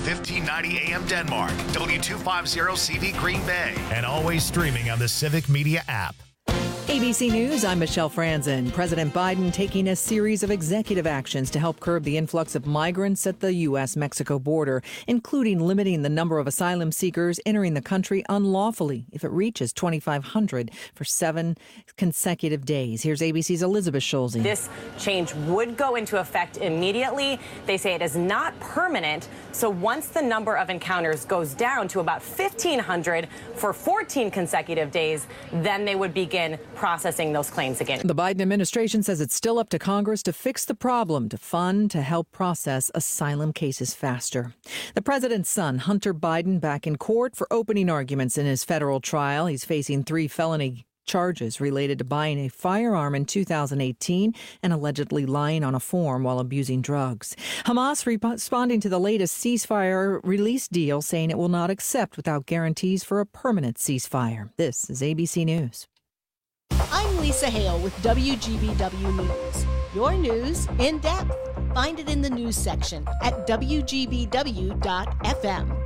1590 AM Denmark, W250CV Green Bay, and always streaming on the Civic Media app. ABC News, I'm Michelle Franzen. President Biden taking a series of executive actions to help curb the influx of migrants at the U.S.-Mexico border, including limiting the number of asylum seekers entering the country unlawfully if it reaches 2,500 for 7 consecutive days. Here's ABC's Elizabeth Schulze. This change would go into effect immediately. They say it is not permanent. So once the number of encounters goes down to about 1,500 for 14 consecutive days, then they would begin processing those claims again. The Biden administration says it's still up to Congress to fix the problem, to help process asylum cases faster. The president's son, Hunter Biden, back in court for opening arguments in his federal trial. He's facing 3 felony charges related to buying a firearm in 2018 and allegedly lying on a form while abusing drugs. Hamas responding to the latest ceasefire release deal, saying it will not accept without guarantees for a permanent ceasefire. This is ABC News. I'm Lisa Hale with WGBW News. Your news in depth. Find it in the news section at WGBW.FM.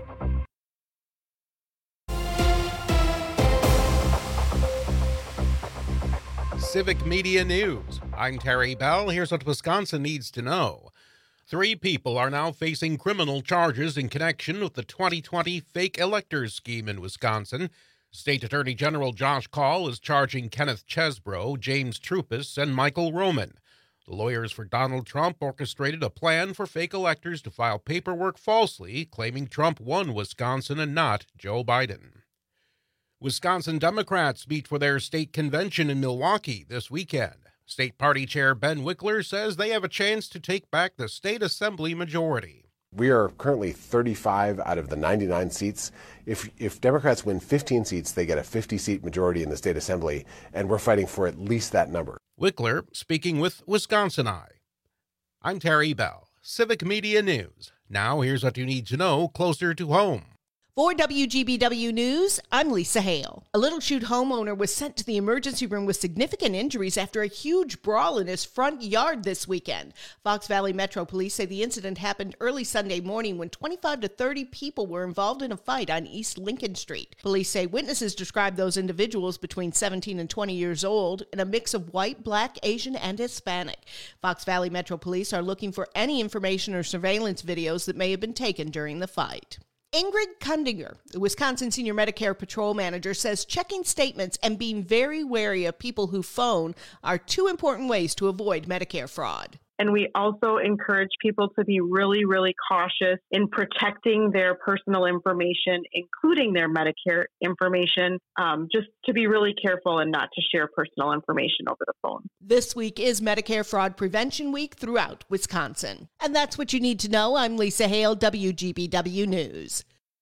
Civic Media News. I'm Terry Bell. Here's what Wisconsin needs to know. 3 people are now facing criminal charges in connection with the 2020 fake electors scheme in Wisconsin. State Attorney General Josh Kaul is charging Kenneth Chesbro, James Trupus, and Michael Roman. The lawyers for Donald Trump orchestrated a plan for fake electors to file paperwork falsely, claiming Trump won Wisconsin and not Joe Biden. Wisconsin Democrats meet for their state convention in Milwaukee this weekend. State Party Chair Ben Wickler says they have a chance to take back the state assembly majority. We are currently 35 out of the 99 seats. If Democrats win 15 seats, they get a 50-seat majority in the state assembly, and we're fighting for at least that number. Wickler speaking with Wisconsin Eye. I'm Terry Bell, Civic Media News. Now here's what you need to know closer to home. For WGBW News, I'm Lisa Hale. A Little Chute homeowner was sent to the emergency room with significant injuries after a huge brawl in his front yard this weekend. Fox Valley Metro Police say the incident happened early Sunday morning when 25 to 30 people were involved in a fight on East Lincoln Street. Police say witnesses described those individuals between 17 and 20 years old in a mix of white, black, Asian, and Hispanic. Fox Valley Metro Police are looking for any information or surveillance videos that may have been taken during the fight. Ingrid Kundinger, the Wisconsin Senior Medicare Patrol Manager, says checking statements and being very wary of people who phone are 2 important ways to avoid Medicare fraud. And we also encourage people to be really, really cautious in protecting their personal information, including their Medicare information, just to be really careful and not to share personal information over the phone. This week is Medicare Fraud Prevention Week throughout Wisconsin. And that's what you need to know. I'm Lisa Hale, WGBW News.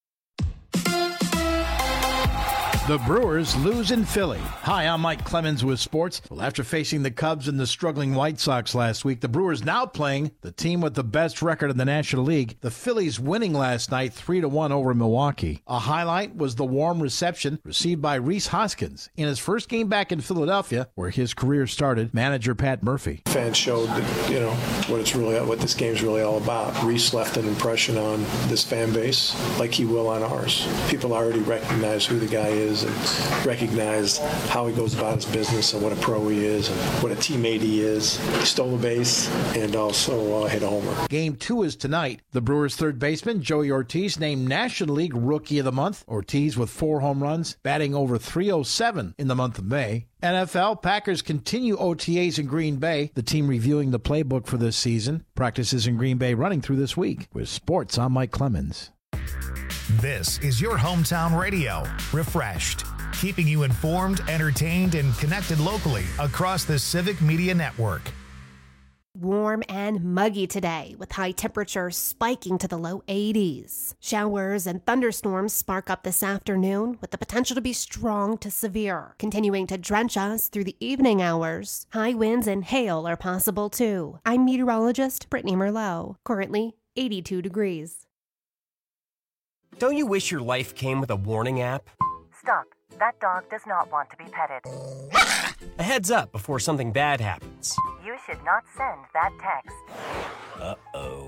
The Brewers lose in Philly. Hi, I'm Mike Clemens with sports. Well, after facing the Cubs and the struggling White Sox last week, the Brewers now playing the team with the best record in the National League. The Phillies winning last night 3-1 over Milwaukee. A highlight was the warm reception received by Rhys Hoskins in his first game back in Philadelphia, where his career started. Manager Pat Murphy. Fans showed that, what this game's really all about. Rhys left an impression on this fan base like he will on ours. People already recognize who the guy is and recognize how he goes about his business and what a pro he is and what a teammate he is. He stole a base and also hit a homer. Game 2 is tonight. The Brewers' third baseman, Joey Ortiz, named National League Rookie of the Month. Ortiz with 4 home runs, batting over .307 in the month of May. NFL, Packers continue OTAs in Green Bay. The team reviewing the playbook for this season. Practices in Green Bay running through this week. With sports, I'm Mike Clemens. This is your hometown radio, Refreshed, keeping you informed, entertained, and connected locally across the Civic Media Network. Warm and muggy today, with high temperatures spiking to the low 80s. Showers and thunderstorms spark up this afternoon, with the potential to be strong to severe, continuing to drench us through the evening hours. High winds and hail are possible too. I'm meteorologist Brittany Merlot, currently 82 degrees. Don't you wish your life came with a warning app? Stop. That dog does not want to be petted. A heads up before something bad happens. You should not send that text. Uh-oh.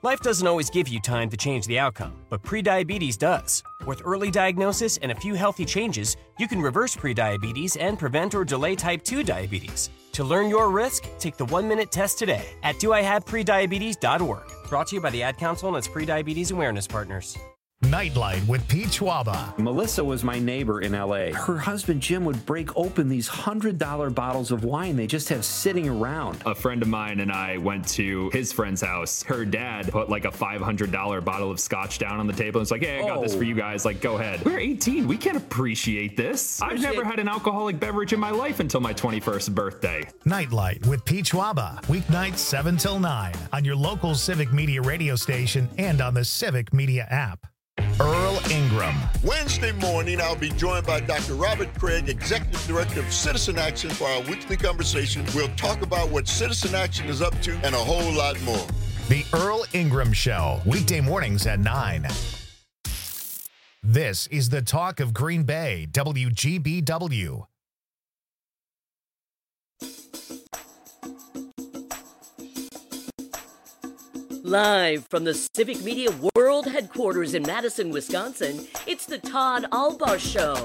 Life doesn't always give you time to change the outcome, but prediabetes does. With early diagnosis and a few healthy changes, you can reverse prediabetes and prevent or delay type 2 diabetes. To learn your risk, take the 1-minute test today at doihaveprediabetes.org. Brought to you by the Ad Council and its prediabetes awareness partners. Nightlight with Pete Schwaba. Melissa was my neighbor in L.A. Her husband, Jim, would break open these $100 bottles of wine they just have sitting around. A friend of mine and I went to his friend's house. Her dad put like a $500 bottle of scotch down on the table. It's like, hey, I got this for you guys. Like, go ahead. We're 18. We can't appreciate this. I've never had an alcoholic beverage in my life until my 21st birthday. Nightlight with Pete Schwaba. Weeknights 7 till 9 on your local Civic Media radio station and on the Civic Media app. Earl Ingram. Wednesday morning, I'll be joined by Dr. Robert Craig, Executive Director of Citizen Action, for our weekly conversation. We'll talk about what Citizen Action is up to and a whole lot more. The Earl Ingram Show, weekday mornings at 9. This is the talk of Green Bay, WGBW. Live from the Civic Media World Headquarters in Madison, Wisconsin, it's the Todd Albaugh Show.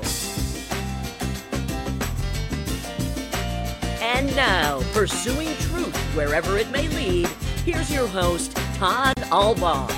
And now, pursuing truth wherever it may lead, here's your host, Todd Albaugh.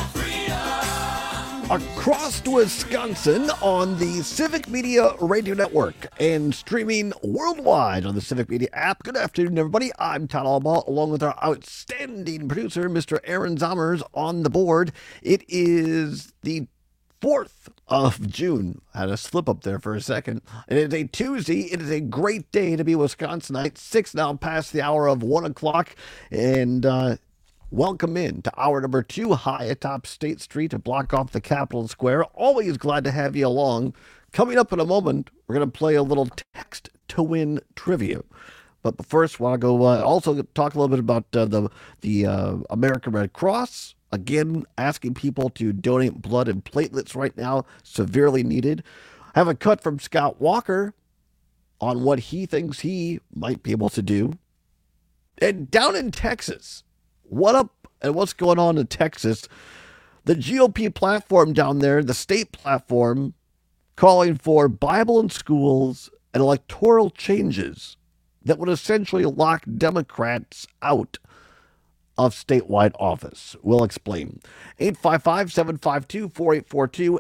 Across Wisconsin on the Civic Media Radio Network and streaming worldwide on the Civic Media app. Good afternoon, everybody. I'm Todd Albaugh, along with our outstanding producer, Mr. Aaron Zommers, on the board. It is the 4th of June. I had a slip up there for a second. It is a Tuesday. It is a great day to be Wisconsinite. 6 now past the hour of 1 o'clock. And, welcome in to hour number 2 high atop State Street to block off the Capitol Square. Always glad to have you along. Coming up in a moment, we're going to play a little text to win trivia. But first, I want to go also talk a little bit about the American Red Cross. Again, asking people to donate blood and platelets right now, severely needed. Have a cut from Scott Walker on what he thinks he might be able to do. And down in Texas, what up and what's going on in Texas? The GOP platform down there, the state platform, calling for Bible in schools and electoral changes that would essentially lock Democrats out of statewide office. We'll explain. 855-752-4842,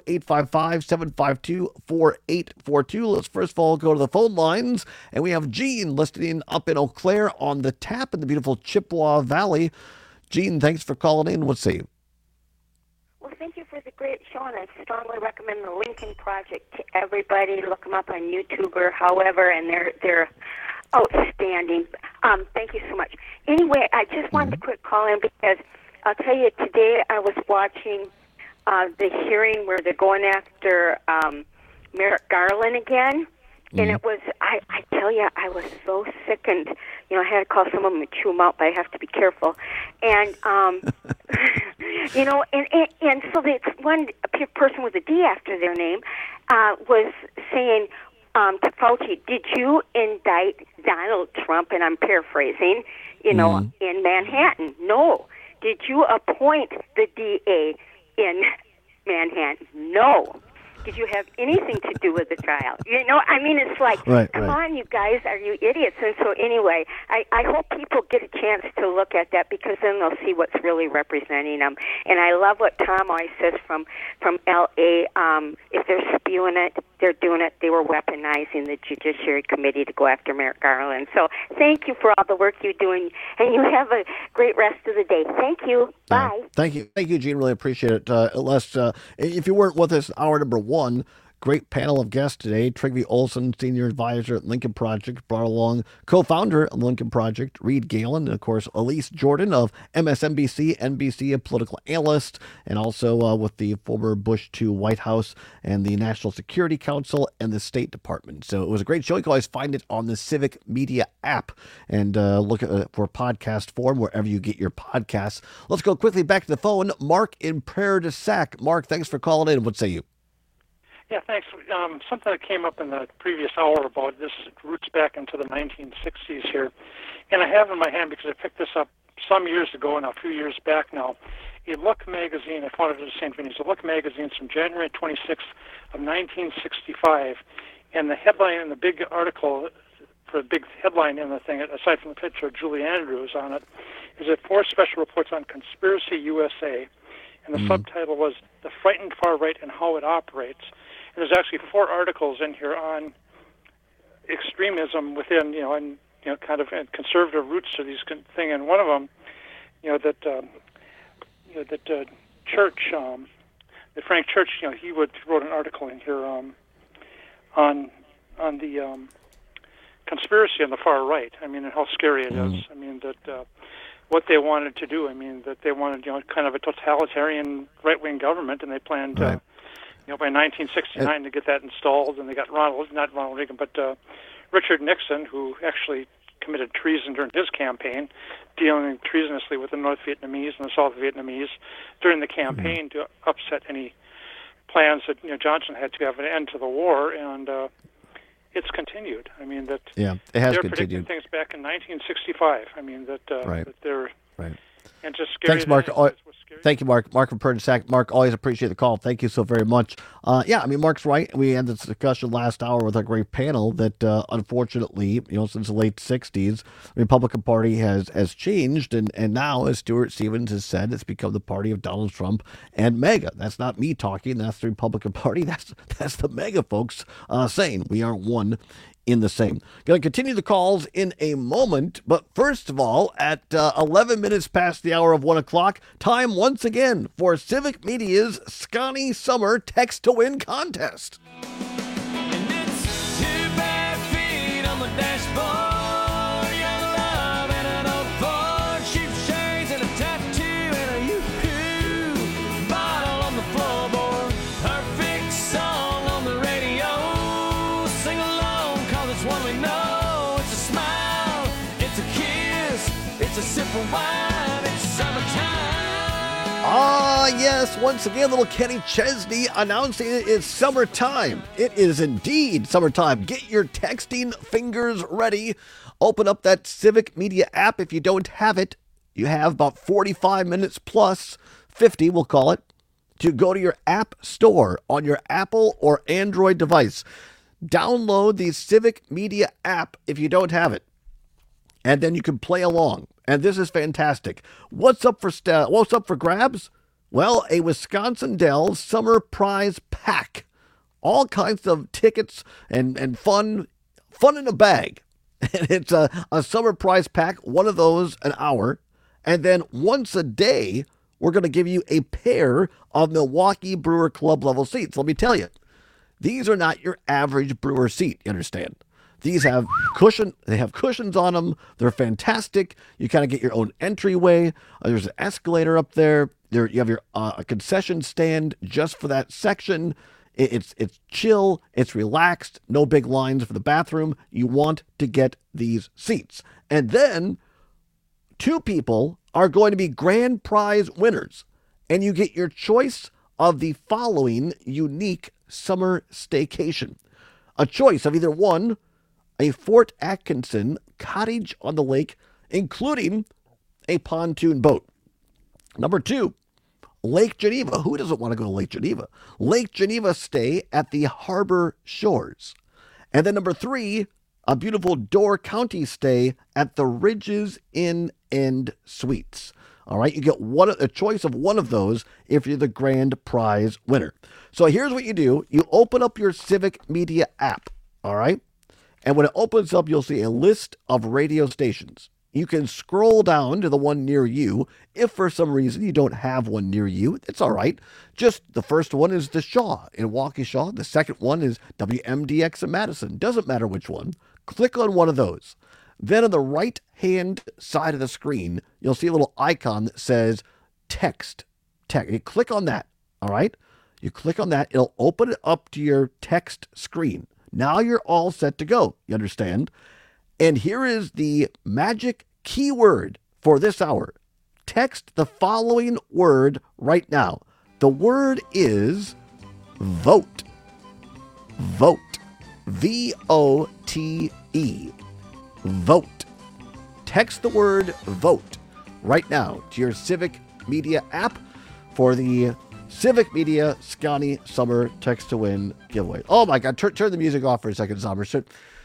855-752-4842. Let's first of all go to the phone lines, and we have Gene listening up in Eau Claire on the tap in the beautiful Chippewa Valley. Gene, thanks for calling in. What's say? Well, thank you for the great show, and I strongly recommend the Lincoln Project to everybody. Look them up on YouTube or however, and they're outstanding. Thank you so much. Anyway, I just wanted to quick call in because I'll tell you, today I was watching the hearing where they're going after Merrick Garland again. And it was, I tell you, I was so sickened. You know, I had to call some of them and chew them out, but I have to be careful. And, you know, and so this one person with a D after their name was saying to Fauci, did you indict Donald Trump, and I'm paraphrasing, you know, in Manhattan? No. Did you appoint the DA in Manhattan? No. Did you have anything to do with the trial? You know, I mean, it's like, come on, you guys, are you idiots? And so anyway, I hope people get a chance to look at that because then they'll see what's really representing them. And I love what Tom always says from L.A., if they're spewing it, they're doing it. They were weaponizing the Judiciary Committee to go after Merrick Garland. So thank you for all the work you're doing, and you have a great rest of the day. Thank you. Bye. Thank you, Gene. Really appreciate it. If you weren't with us, hour number 1, great panel of guests today. Trygve Olson, Senior Advisor at Lincoln Project, brought along co-founder of Lincoln Project, Reed Galen, and of course, Elise Jordan of MSNBC, NBC, a political analyst, and also with the former Bush II White House and the National Security Council and the State Department. So it was a great show. You can always find it on the Civic Media app and look at it for podcast form wherever you get your podcasts. Let's go quickly back to the phone. Mark in Prairie du Sac. Mark, thanks for calling in. What say you? Yeah, thanks. Something that came up in the previous hour about this roots back into the 1960s here. And I have in my hand, because I picked this up some years ago and a few years back now, a Look magazine. I found it in St. Vinny's. A Look magazine. It's from January 26th of 1965, and the headline and the big article, for the big headline in the thing, aside from the picture of Julie Andrews on it, is that 4 special reports on Conspiracy USA, and the subtitle was "The Frightened Far Right and How It Operates." And there's actually 4 articles in here on extremism within, and kind of conservative roots to these thing. And one of them, that Church, that Frank Church, he wrote an article in here on the conspiracy on the far right. I mean, and how scary it is. I mean, that what they wanted to do. I mean, that they wanted, kind of a totalitarian right-wing government, and they planned, by 1969 to get that installed. And they got not Ronald Reagan, but Richard Nixon, who actually committed treason during his campaign, dealing treasonously with the North Vietnamese and the South Vietnamese during the campaign to upset any plans that Johnson had to have an end to the war, and it's continued. I mean, that it has they're continued. predicting things back in 1965. I mean, that they're and just scary. Thanks, Mark. Thank you, Mark. Mark from Pernisac. Mark, always appreciate the call. Thank you so very much. Mark's right. We had this discussion last hour with our great panel that, unfortunately, since the late 60s, the Republican Party has changed. And now, as Stuart Stevens has said, it's become the party of Donald Trump and MAGA. That's not me talking. That's the Republican Party. That's the MAGA folks saying we are one in the same. Going to continue the calls in a moment, but first of all, at 11 minutes past the hour of 1 o'clock, time once again for Civic Media's Scotty Summer Text to Win contest. Yes, once again, little Kenny Chesney announcing it's summertime. It is indeed summertime. Get your texting fingers ready. Open up that Civic Media app. If you don't have it, you have about 45 minutes plus 50, we'll call it, to go to your app store on your Apple or Android device. Download the Civic Media app if you don't have it, and then you can play along. And this is fantastic. What's up for grabs? Well, a Wisconsin Dells Summer Prize Pack. All kinds of tickets and fun in a bag. And it's a Summer Prize Pack, one of those an hour. And then once a day, we're going to give you a pair of Milwaukee Brewer Club level seats. Let me tell you, these are not your average brewer seat, you understand? These have cushions on them. They're fantastic. You kind of get your own entryway. There's an escalator up there. You have your a concession stand just for that section. It's chill. It's relaxed. No big lines for the bathroom. You want to get these seats. And then 2 people are going to be grand prize winners. And you get your choice of the following unique summer staycation. A choice of either 1, a Fort Atkinson cottage on the lake, including a pontoon boat. Number 2, Lake Geneva. Who doesn't want to go to Lake Geneva? Lake Geneva stay at the Harbor Shores. And then number 3, a beautiful Door County stay at the Ridges Inn and Suites. All right, you get a choice of one of those if you're the grand prize winner. So here's what you do. You open up your Civic Media app, all right? And when it opens up, you'll see a list of radio stations. You can scroll down to the one near you. If for some reason you don't have one near you, it's all right. Just the first one is the Shaw in Waukesha. The second one is WMDX in Madison. Doesn't matter which one. Click on one of those. Then on the right-hand side of the screen, you'll see a little icon that says text. You click on that, all right? You click on that. It'll open it up to your text screen. Now you're all set to go, you understand? And here is the magic keyword for this hour. Text the following word right now. The word is vote. Vote. V-O-T-E. Vote. Text the word vote right now to your Civic Media app. for the Civic Media Scotty Summer Text to Win giveaway. Oh my God! Turn the music off for a second, Summer. So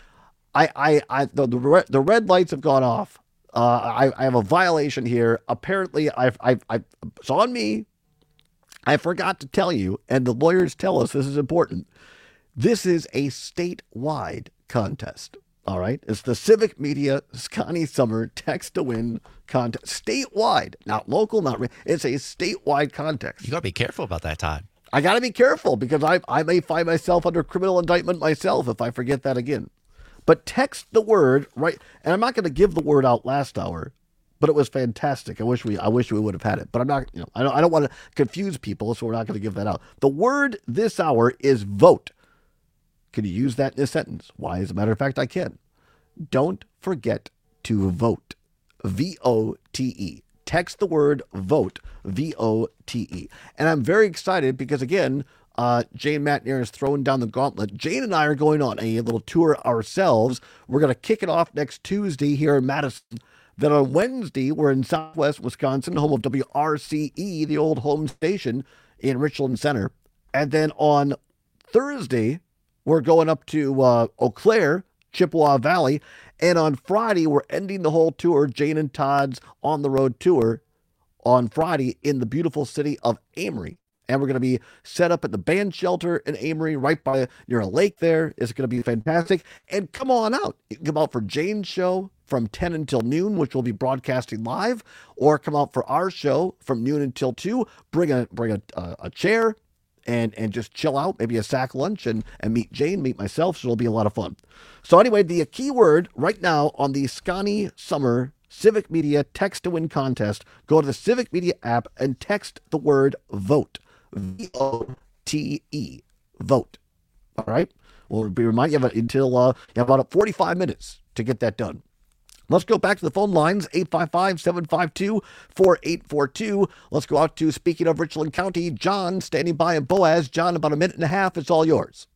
the red lights have gone off. I have a violation here. Apparently, it's on me. I forgot to tell you, and the lawyers tell us this is important. This is a statewide contest. All right. It's the Civic Media Scotty Summer Text to Win contest. Statewide, not local, it's a statewide contest. You got to be careful about that, Todd. I got to be careful because I may find myself under criminal indictment myself if I forget that again. But text the word, right? And I'm not going to give the word out last hour, but it was fantastic. I wish we would have had it, but I'm not, I don't want to confuse people, so we're not going to give that out. The word this hour is vote. Can you use that in a sentence? Why, as a matter of fact, I can. Don't forget to vote. V-O-T-E. Text the word vote. V-O-T-E. And I'm very excited because, again, Jane Matnier is throwing down the gauntlet. Jane and I are going on a little tour ourselves. We're going to kick it off next Tuesday here in Madison. Then on Wednesday, we're in Southwest Wisconsin, home of WRCE, the old home station in Richland Center. And then on Thursday, we're going up to Eau Claire, Chippewa Valley. And on Friday, we're ending the whole tour, Jane and Todd's On the Road tour, on Friday in the beautiful city of Amory. And we're going to be set up at the band shelter in Amory, right by near a lake there. It's going to be fantastic. And come on out. You can come out for Jane's show from 10 until noon, which we'll be broadcasting live, or come out for our show from noon until 2. Bring a chair and just chill out, maybe a sack lunch, and meet Jane, meet myself, so it'll be a lot of fun. So anyway, the key word right now on the Scotty Summer Civic Media Text to Win contest, go to the Civic Media app and text the word vote. V-O-T-E. Vote. All right? We'll be reminding you until you have about 45 minutes to get that done. Let's go back to the phone lines, 855-752-4842. Let's go out to, speaking of Richland County, John standing by in Boaz. John, about a minute and a half. It's all yours.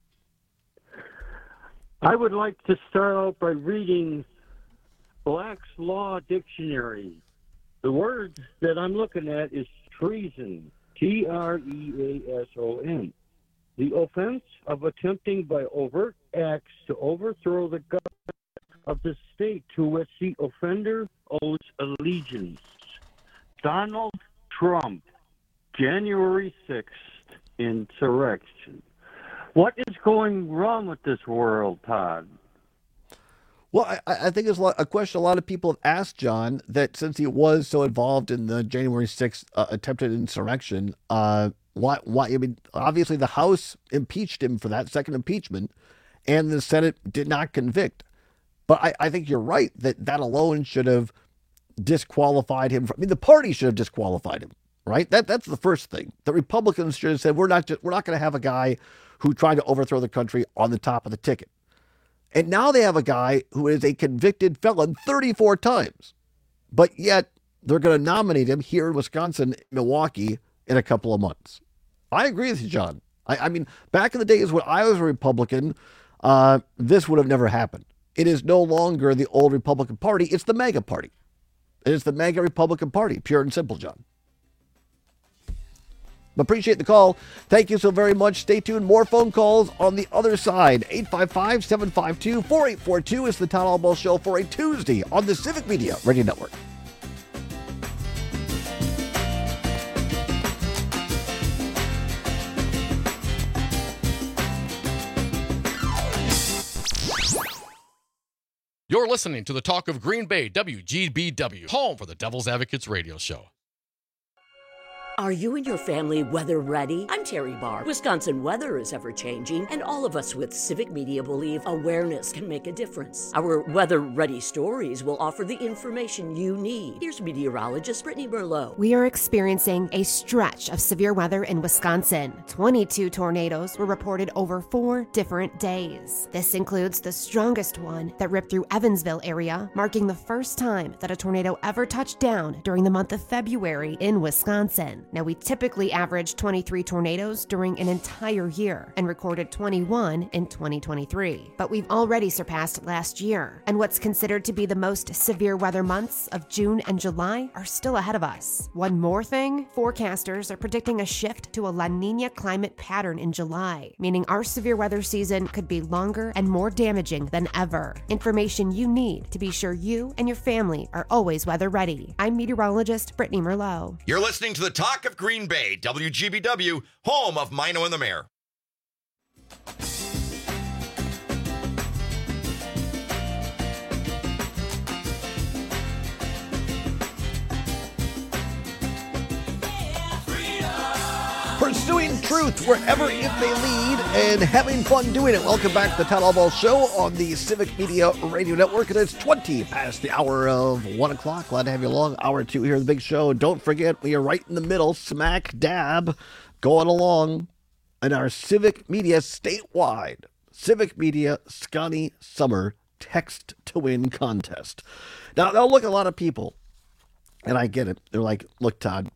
I would like to start out by reading Black's Law Dictionary. The word that I'm looking at is treason, T-R-E-A-S-O-N. The offense of attempting by overt acts to overthrow the government of the state to which the offender owes allegiance. Donald Trump, January 6th, insurrection. What is going wrong with this world, Todd? Well, I think it's a question a lot of people have asked, John, that since he was so involved in the January 6th attempted insurrection, why? I mean, obviously the House impeached him for that second impeachment, and the Senate did not convict. But I think you're right that alone should have disqualified him. The party should have disqualified him, right? That's the first thing. The Republicans should have said, we're not going to have a guy who tried to overthrow the country on the top of the ticket. And now they have a guy who is a convicted felon 34 times. But yet they're going to nominate him here in Wisconsin, Milwaukee, in a couple of months. I agree with you, John. I mean, back in the days when I was a Republican, this would have never happened. It is no longer the old Republican Party. It's the MAGA Party. It is the MAGA Republican Party, pure and simple, John. Appreciate the call. Thank you so very much. Stay tuned. More phone calls on the other side. 855-752-4842 is the Todd Albaugh Show for a Tuesday on the Civic Media Radio Network. You're listening to the Talk of Green Bay, WGBW, home for the Devil's Advocates radio show. Are you and your family weather ready? I'm Terry Barr. Wisconsin weather is ever-changing, and all of us with Civic Media believe awareness can make a difference. Our weather-ready stories will offer the information you need. Here's meteorologist Brittany Merlot. We are experiencing a stretch of severe weather in Wisconsin. 22 tornadoes were reported over 4 different days. This includes the strongest one that ripped through Evansville area, marking the first time that a tornado ever touched down during the month of February in Wisconsin. Now, we typically average 23 tornadoes tornadoes during an entire year and recorded 21 in 2023. But we've already surpassed last year, and what's considered to be the most severe weather months of June and July are still ahead of us. One more thing, forecasters are predicting a shift to a La Niña climate pattern in July, meaning our severe weather season could be longer and more damaging than ever. Information you need to be sure you and your family are always weather ready. I'm meteorologist Brittany Merlot. You're listening to the Talk of Green Bay, WGBW, home of Mino and the Mayor. Pursuing truth wherever it may lead and having fun doing it. Welcome back to the Town Hall Ball Show on the Civic Media Radio Network. It is 20 past the hour of 1 o'clock. Glad to have you along. Hour 2 here at the big show. Don't forget, we are right in the middle, smack dab, going along in our Civic Media statewide Civic Media Scotty Summer Text to Win contest. Now, look, a lot of people, and I get it. They're like, look, Todd,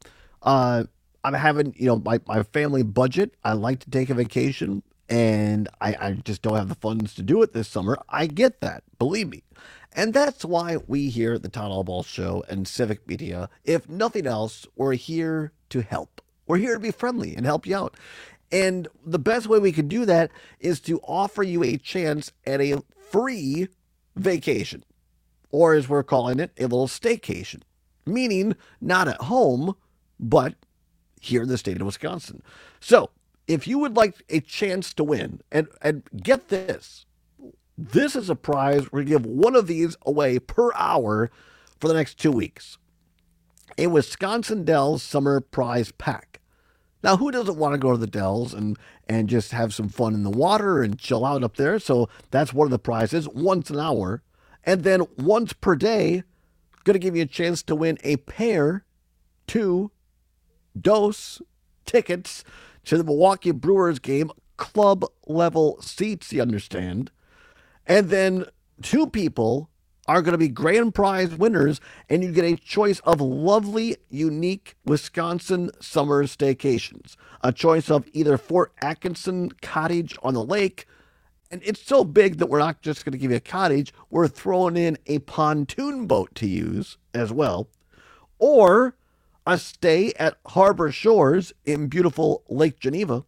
I'm having, my family budget. I like to take a vacation, and I just don't have the funds to do it this summer. I get that, believe me. And that's why we here at the Town Hall Ball Show and Civic Media, if nothing else, we're here to help. We're here to be friendly and help you out. And the best way we can do that is to offer you a chance at a free vacation, or as we're calling it, a little staycation, meaning not at home, but here in the state of Wisconsin. So if you would like a chance to win, and get this is a prize. We're going to give one of these away per hour for the next 2 weeks. A Wisconsin Dells Summer Prize Pack. Now, who doesn't want to go to the Dells and just have some fun in the water and chill out up there? So that's one of the prizes, once an hour. And then once per day, going to give you a chance to win a pair to dose tickets to the Milwaukee Brewers game, club level seats, you understand. And then 2 people are going to be grand prize winners, and you get a choice of lovely, unique Wisconsin summer staycations. A choice of either Fort Atkinson Cottage on the lake, and it's so big that we're not just going to give you a cottage, we're throwing in a pontoon boat to use as well, or a stay at Harbor Shores in beautiful Lake Geneva,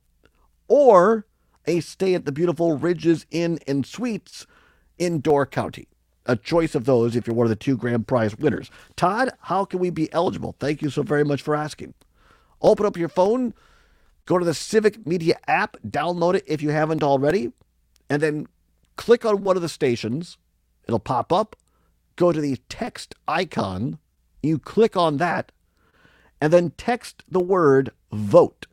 or a stay at the beautiful Ridges Inn and Suites in Door County. A choice of those if you're one of the 2 grand prize winners. Todd, how can we be eligible? Thank you so very much for asking. Open up your phone, go to the Civic Media app, download it if you haven't already, and then click on one of the stations. It'll pop up. Go to the text icon. You click on that, and then text the word VOTE,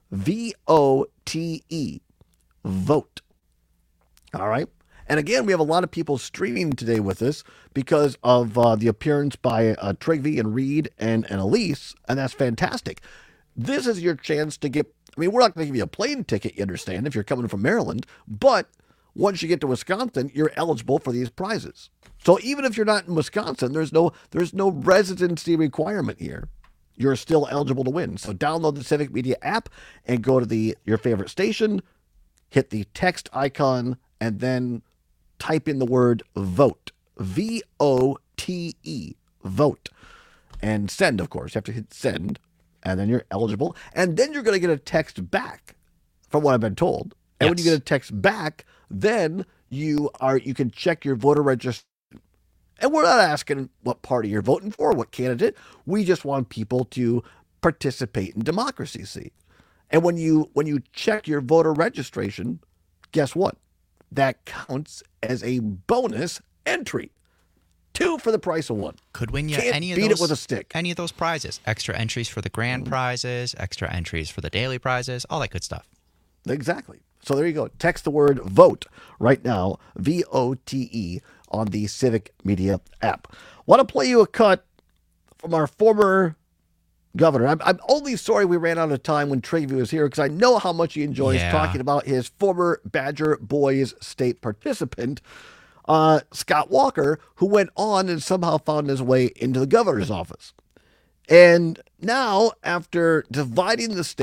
V-O-T-E, VOTE. All right? And again, we have a lot of people streaming today with us because of the appearance by Trigby and Reed and Elise, and that's fantastic. This is your chance to get, we're not going to give you a plane ticket, you understand, if you're coming from Maryland, but once you get to Wisconsin, you're eligible for these prizes. So even if you're not in Wisconsin, there's no residency requirement here. You're still eligible to win. So download the Civic Media app and go to your favorite station, hit the text icon, and then type in the word VOTE, V-O-T-E, VOTE, and send, of course. You have to hit send, and then you're eligible. And then you're going to get a text back, from what I've been told. And yes, when you get a text back, then you can check your voter registration. And we're not asking what party you're voting for, what candidate. We just want people to participate in democracy, see. And when you check your voter registration, guess what? That counts as a bonus entry. 2 for the price of 1. Could win you Can't any of beat those, it with a stick. Any of those prizes. Extra entries for the grand prizes, extra entries for the daily prizes, all that good stuff. Exactly. So there you go. Text the word VOTE right now, V-O-T-E, on the Civic Media app. Want to play you a cut from our former governor. I'm only sorry we ran out of time when Trigby was here, because I know how much he enjoys talking about his former Badger Boys state participant, Scott Walker, who went on and somehow found his way into the governor's office. And now, after dividing the state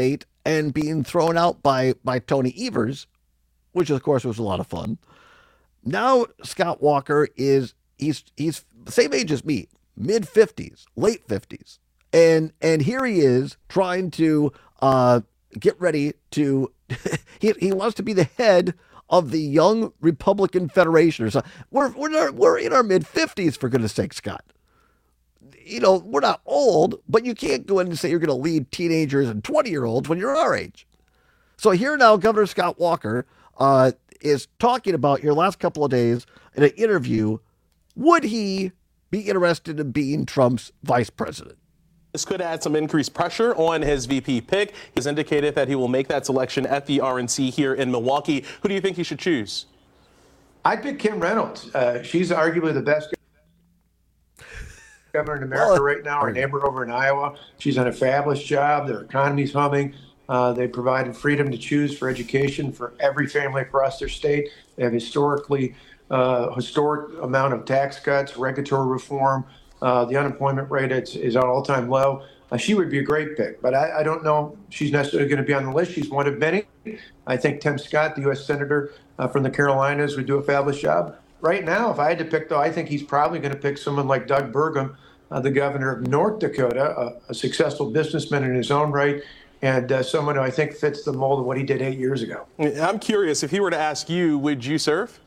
and being thrown out by Tony Evers, which of course was a lot of fun. Now Scott Walker he's the same age as me, mid-50s, late 50s. And here he is trying to get ready to he wants to be the head of the Young Republican Federation or something. We're in our mid-50s, for goodness sake, Scott. You know, we're not old, but you can't go in and say you're going to lead teenagers and 20-year-olds when you're our age. So here now, Governor Scott Walker is talking about here last couple of days in an interview, would he be interested in being Trump's vice president? This could add some increased pressure on his VP pick. He's indicated that he will make that selection at the RNC here in Milwaukee. Who do you think he should choose? I'd pick Kim Reynolds. She's arguably the best governor in America right now. Our neighbor over in Iowa. She's done a fabulous job. Their economy's humming. They provided freedom to choose for education for every family across their state. They have historic amount of tax cuts, regulatory reform. The unemployment rate is at all-time low. She would be a great pick, but I don't know she's necessarily going to be on the list. She's one of many. I think Tim Scott, the U.S. Senator from the Carolinas, would do a fabulous job. Right now, if I had to pick, though, I think he's probably going to pick someone like Doug Burgum, the governor of North Dakota, a successful businessman in his own right, and someone who I think fits the mold of what he did 8 years ago. I'm curious, if he were to ask you, would you serve?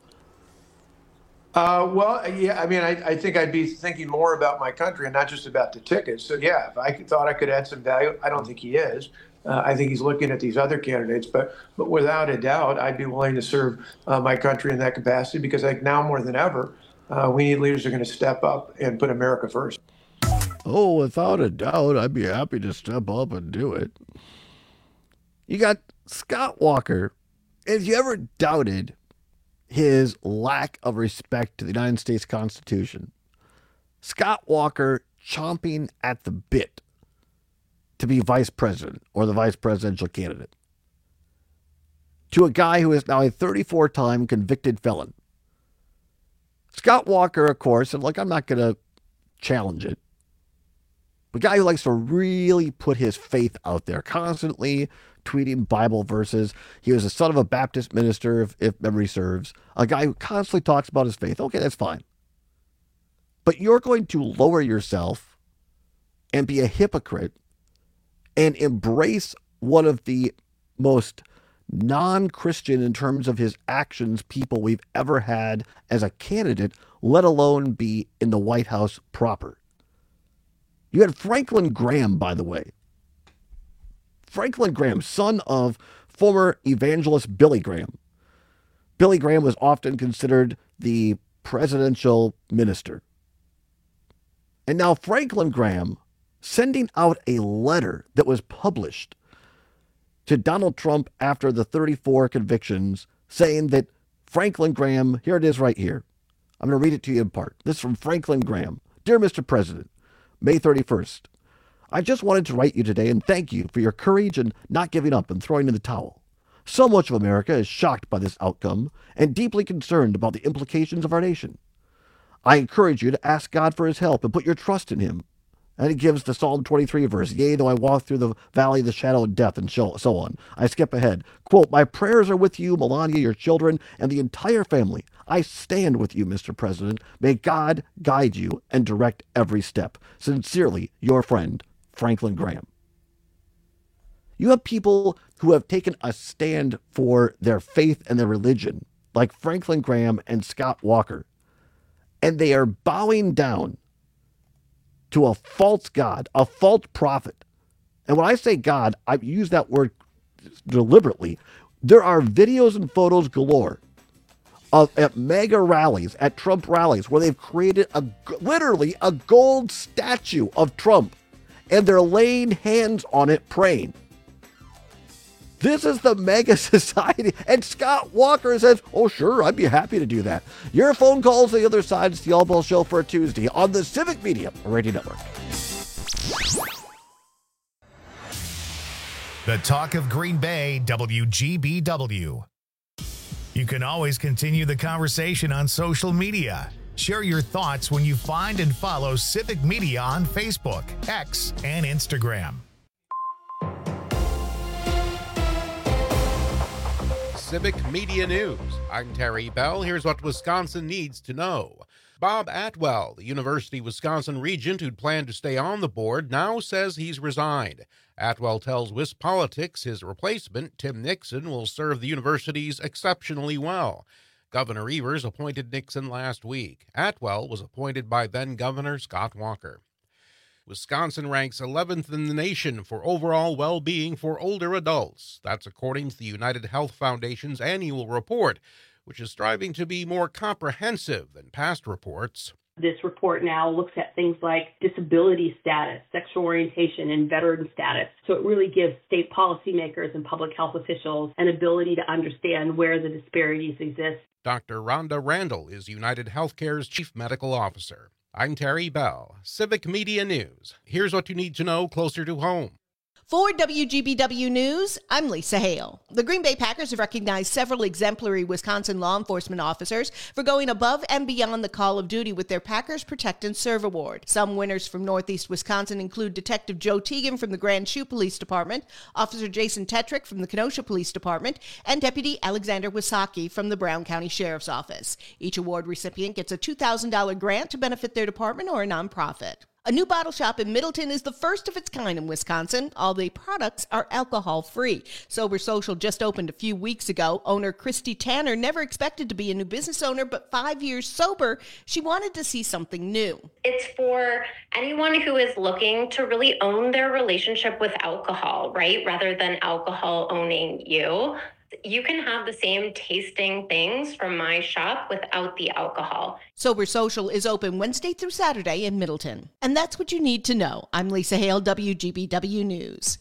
Well, yeah, I mean, I think I'd be thinking more about my country and not just about the tickets. So, yeah, if I thought I could add some value, I don't think he is. I think he's looking at these other candidates. But without a doubt, I'd be willing to serve my country in that capacity because I think now more than ever, we need leaders who are going to step up and put America first. Oh, without a doubt, I'd be happy to step up and do it. You got Scott Walker. If you ever doubted his lack of respect to the United States Constitution, Scott Walker chomping at the bit to be vice president or the vice presidential candidate, to a guy who is now a 34-time convicted felon. Scott Walker, of course, and look, I'm not going to challenge it, a guy who likes to really put his faith out there, constantly tweeting Bible verses. He was the son of a Baptist minister, if memory serves. A guy who constantly talks about his faith. Okay, that's fine. But you're going to lower yourself and be a hypocrite and embrace one of the most non-Christian in terms of his actions people we've ever had as a candidate, let alone be in the White House proper. You had Franklin Graham, by the way. Franklin Graham, son of former evangelist Billy Graham. Billy Graham was often considered the presidential minister. And now Franklin Graham sending out a letter that was published to Donald Trump after the 34 convictions, saying that Franklin Graham, here it is right here. I'm going to read it to you in part. This is from Franklin Graham. Dear Mr. President, May 31st. I just wanted to write you today and thank you for your courage and not giving up and throwing in the towel. So much of America is shocked by this outcome and deeply concerned about the implications of our nation. I encourage you to ask God for his help and put your trust in him. And he gives the Psalm 23 verse, yea, though I walk through the valley of the shadow of death, and so on. I skip ahead. Quote, my prayers are with you, Melania, your children, and the entire family. I stand with you, Mr. President. May God guide you and direct every step. Sincerely, your friend, Franklin Graham. You have people who have taken a stand for their faith and their religion, like Franklin Graham and Scott Walker, and they are bowing down to a false God, a false prophet. And when I say God, I use that word deliberately. There are videos and photos galore at mega rallies, at Trump rallies, where they've created literally a gold statue of Trump, and they're laying hands on it praying. This is the mega society. And Scott Walker says, oh, sure, I'd be happy to do that. Your phone calls the other side. It's the All Ball Show for a Tuesday on the Civic Media Radio Network. The talk of Green Bay, WGBW. You can always continue the conversation on social media. Share your thoughts when you find and follow Civic Media on Facebook, X, and Instagram. Civic Media News. I'm Terry Bell. Here's what Wisconsin needs to know. Bob Atwell, the University of Wisconsin regent who'd planned to stay on the board, now says he's resigned. Atwell tells WisPolitics his replacement, Tim Nixon, will serve the universities exceptionally well. Governor Evers appointed Nixon last week. Atwell was appointed by then-Governor Scott Walker. Wisconsin ranks 11th in the nation for overall well-being for older adults. That's according to the United Health Foundation's annual report, which is striving to be more comprehensive than past reports. This report now looks at things like disability status, sexual orientation, and veteran status. So it really gives state policymakers and public health officials an ability to understand where the disparities exist. Dr. Rhonda Randall is United Healthcare's Chief Medical Officer. I'm Terry Bell, Civic Media News. Here's what you need to know closer to home. For WGBW News, I'm Lisa Hale. The Green Bay Packers have recognized several exemplary Wisconsin law enforcement officers for going above and beyond the call of duty with their Packers Protect and Serve Award. Some winners from Northeast Wisconsin include Detective Joe Teagan from the Grand Chute Police Department, Officer Jason Tetrick from the Kenosha Police Department, and Deputy Alexander Wisocki from the Brown County Sheriff's Office. Each award recipient gets a $2,000 grant to benefit their department or a nonprofit. A new bottle shop in Middleton is the first of its kind in Wisconsin. All the products are alcohol-free. Sober Social just opened a few weeks ago. Owner Christy Tanner never expected to be a new business owner, but 5 years sober, she wanted to see something new. It's for anyone who is looking to really own their relationship with alcohol, right? Rather than alcohol owning you. You can have the same tasting things from my shop without the alcohol. Sober Social is open Wednesday through Saturday in Middleton. And that's what you need to know. I'm Lisa Hale, WGBW News.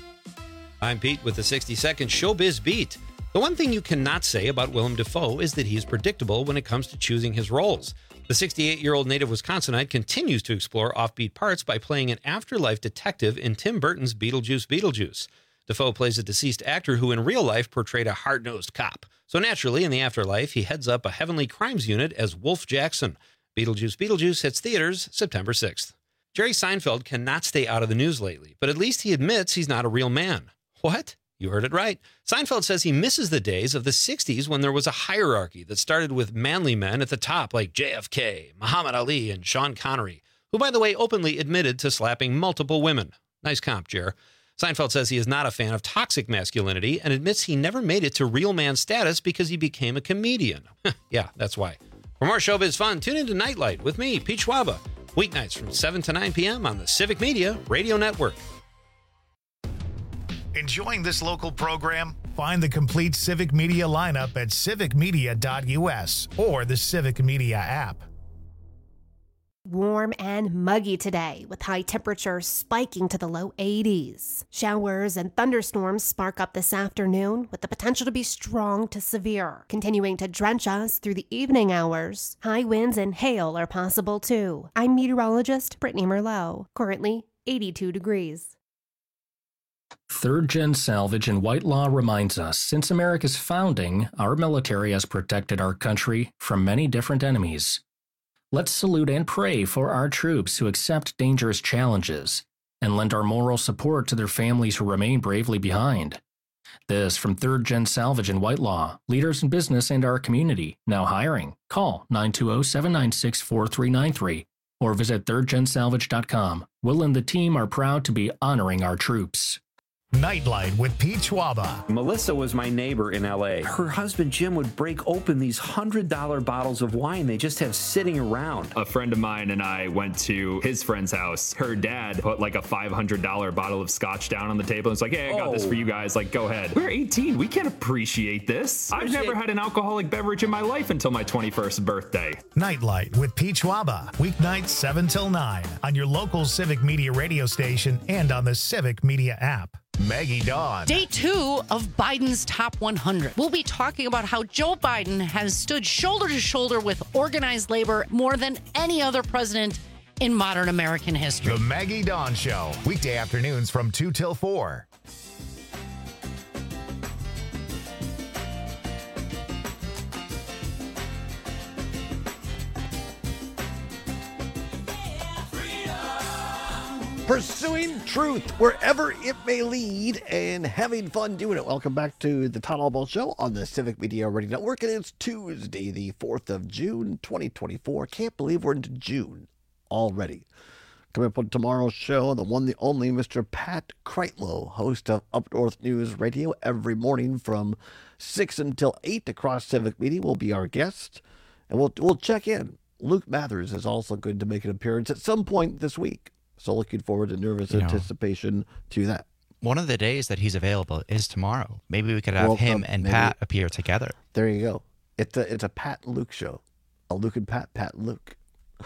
I'm Pete with the 60-second Showbiz Beat. The one thing you cannot say about Willem Dafoe is that he's predictable when it comes to choosing his roles. The 68-year-old native Wisconsinite continues to explore offbeat parts by playing an afterlife detective in Tim Burton's Beetlejuice. Dafoe plays a deceased actor who in real life portrayed a hard-nosed cop. So naturally, in the afterlife, he heads up a heavenly crimes unit as Wolf Jackson. Beetlejuice hits theaters September 6th. Jerry Seinfeld cannot stay out of the news lately, but at least he admits he's not a real man. What? You heard it right. Seinfeld says he misses the days of the 60s when there was a hierarchy that started with manly men at the top like JFK, Muhammad Ali, and Sean Connery, who, by the way, openly admitted to slapping multiple women. Nice comp, Jer. Seinfeld says he is not a fan of toxic masculinity and admits he never made it to real man status because he became a comedian. Yeah, that's why. For more showbiz fun, tune into Nightlight with me, Pete Schwaba, weeknights from 7 to 9 p.m. on the Civic Media Radio Network. Enjoying this local program? Find the complete Civic Media lineup at civicmedia.us or the Civic Media app. Warm and muggy today, with high temperatures spiking to the low 80s. Showers and thunderstorms spark up this afternoon, with the potential to be strong to severe, continuing to drench us through the evening hours. High winds and hail are possible too. I'm meteorologist Brittany Merlot, currently 82 degrees. Third Gen Salvage in Whitelaw reminds us, since America's founding, our military has protected our country from many different enemies. Let's salute and pray for our troops who accept dangerous challenges and lend our moral support to their families who remain bravely behind. This from Third Gen Salvage in Whitelaw, leaders in business and our community, now hiring. Call 920-796-4393 or visit thirdgensalvage.com. Will and the team are proud to be honoring our troops. Nightlight with Pete Schwaba. Melissa was my neighbor in LA. Her husband Jim would break open these $100 bottles of wine they just have sitting around. A friend of mine and I went to his friend's house. Her dad put like a $500 bottle of scotch down on the table. It's like, hey, I got this for you guys. Like, go ahead. We're 18. We can't appreciate this. I've never had an alcoholic beverage in my life until my 21st birthday. Nightlight with Pete Schwaba. Weeknights 7 till 9 on your local Civic Media radio station and on the Civic Media app. Maggie Dawn. Day 2 of Biden's Top 100. We'll be talking about how Joe Biden has stood shoulder to shoulder with organized labor more than any other president in modern American history. The Maggie Dawn Show. Weekday afternoons from 2 till 4. pursuing truth wherever it may lead and having fun doing it. Welcome back to the Todd Albaugh Show on the Civic Media Radio Network. And it's Tuesday, the 4th of June, 2024. Can't believe we're into June already. Coming up on tomorrow's show, the one, the only Mr. Pat Kreitlow, host of Up North News Radio, every morning from 6 until 8 across Civic Media, will be our guest. And we'll check in. Luke Mathers is also going to make an appearance at some point this week. So looking forward to nervous anticipation to that. One of the days that he's available is tomorrow. Maybe we could have him and Pat appear together. There you go. It's a Pat and Luke show. A Luke and Pat, Pat and Luke.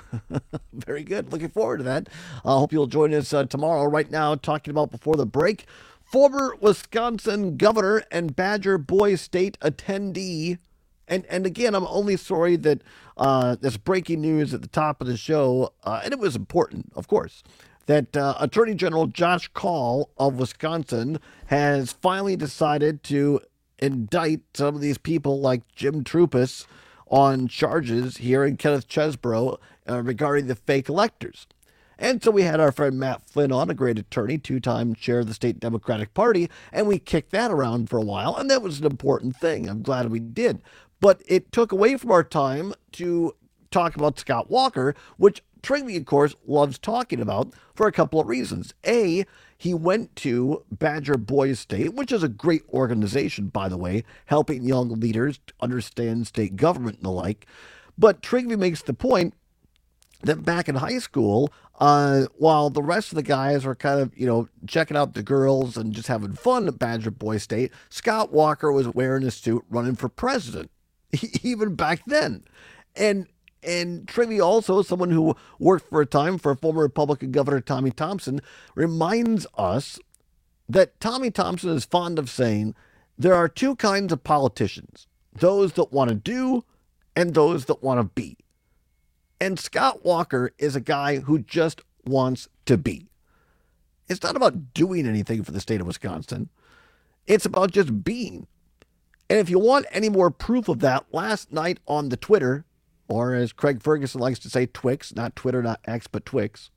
Very good. Looking forward to that. I hope you'll join us tomorrow. Right now, talking about before the break, former Wisconsin governor and Badger Boys State attendee. And again, I'm only sorry that this breaking news at the top of the show, and it was important, of course, that Attorney General Josh Kaul of Wisconsin has finally decided to indict some of these people like Jim Troupis on charges here in Kenneth Chesbrough regarding the fake electors. And so we had our friend Matt Flynn on, a great attorney, two-time chair of the state Democratic Party, and we kicked that around for a while, and that was an important thing. I'm glad we did. But it took away from our time to talk about Scott Walker, which Trigby, of course, loves talking about for a couple of reasons. A, he went to Badger Boys State, which is a great organization, by the way, helping young leaders understand state government and the like. But Trigby makes the point that back in high school, while the rest of the guys were kind of, checking out the girls and just having fun at Badger Boys State, Scott Walker was wearing a suit running for president. Even back then. And Trivy, also someone who worked for a time for former Republican Governor Tommy Thompson, reminds us that Tommy Thompson is fond of saying there are two kinds of politicians, those that want to do and those that want to be. And Scott Walker is a guy who just wants to be. It's not about doing anything for the state of Wisconsin. It's about just being. And if you want any more proof of that, last night on the Twitter, or as Craig Ferguson likes to say, Twix, not Twitter, not X, but Twix,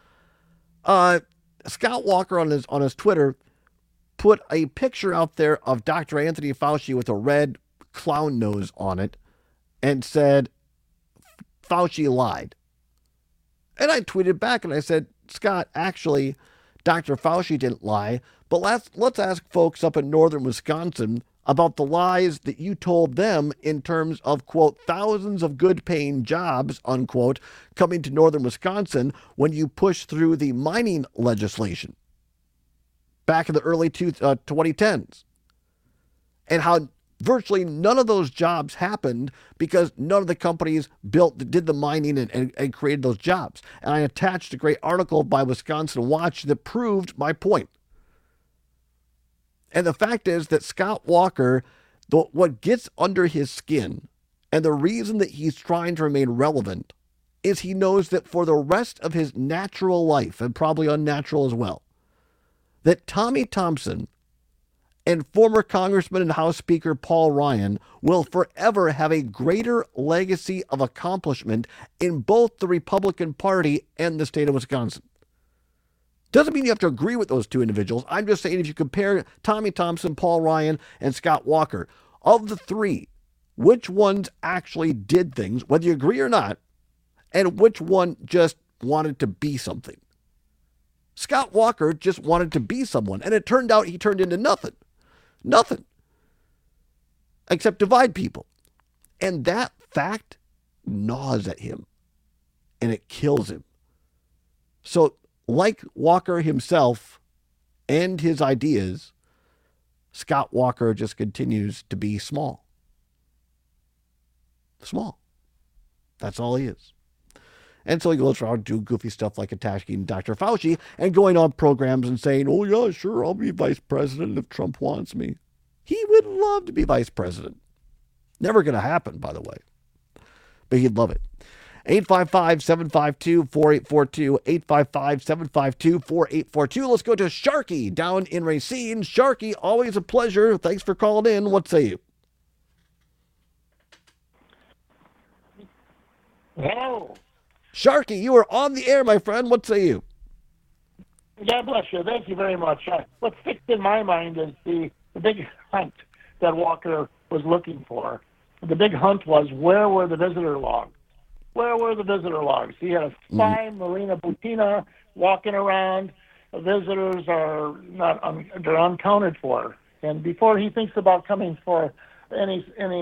Scott Walker on his Twitter put a picture out there of Dr. Anthony Fauci with a red clown nose on it and said, Fauci lied. And I tweeted back and I said, Scott, actually, Dr. Fauci didn't lie, but let's ask folks up in northern Wisconsin about the lies that you told them in terms of, quote, thousands of good-paying jobs, unquote, coming to northern Wisconsin when you pushed through the mining legislation back in the early 2010s. And how virtually none of those jobs happened because none of the companies did the mining and created those jobs. And I attached a great article by Wisconsin Watch that proved my point. And the fact is that Scott Walker, what gets under his skin and the reason that he's trying to remain relevant is he knows that for the rest of his natural life, and probably unnatural as well, that Tommy Thompson and former Congressman and House Speaker Paul Ryan will forever have a greater legacy of accomplishment in both the Republican Party and the state of Wisconsin. Doesn't mean you have to agree with those two individuals. I'm just saying if you compare Tommy Thompson, Paul Ryan, and Scott Walker, of the three, which ones actually did things, whether you agree or not, and which one just wanted to be something? Scott Walker just wanted to be someone, and it turned out he turned into nothing. Nothing. Except divide people. And that fact gnaws at him, and it kills him. So, like Walker himself and his ideas, Scott Walker just continues to be small. Small. That's all he is. And so he goes around doing goofy stuff like attacking Dr. Fauci and going on programs and saying, oh, yeah, sure, I'll be vice president if Trump wants me. He would love to be vice president. Never going to happen, by the way. But he'd love it. 855-752-4842, 855-752-4842. Let's go to Sharky down in Racine. Sharky, always a pleasure. Thanks for calling in. What say you? Hello. Sharky, you are on the air, my friend. What say you? God bless you. Thank you very much. What sticks in my mind is the big hunt that Walker was looking for. The big hunt was, where were the visitor logs? Where were the visitor logs? He had a fine Marina Butina walking around. Visitors are not they're uncounted for. And before he thinks about coming for any